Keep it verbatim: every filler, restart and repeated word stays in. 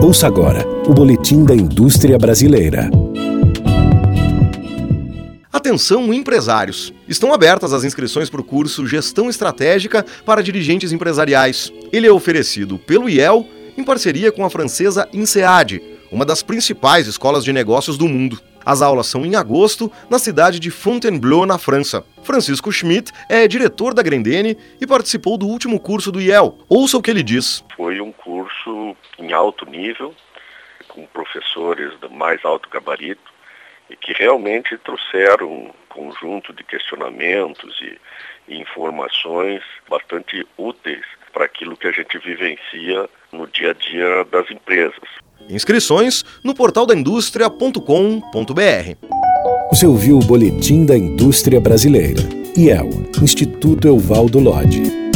Ouça agora o Boletim da Indústria Brasileira. Atenção, empresários! Estão abertas as inscrições para o curso Gestão Estratégica para Dirigentes Empresariais. Ele é oferecido pelo I E L em parceria com a francesa INSEAD, uma das principais escolas de negócios do mundo. As aulas são em agosto, na cidade de Fontainebleau, na França. Francisco Schmidt é diretor da Grendene e participou do último curso do I E L. Ouça o que ele diz. Foi um curso em alto nível, com professores do mais alto gabarito, e que realmente trouxeram um conjunto de questionamentos e, e informações bastante úteis para aquilo que a gente vivencia no dia a dia das empresas. Inscrições no portal da indústria ponto com ponto b r. Você ouviu o Boletim da Indústria Brasileira. I E L, Instituto Evaldo Lodge.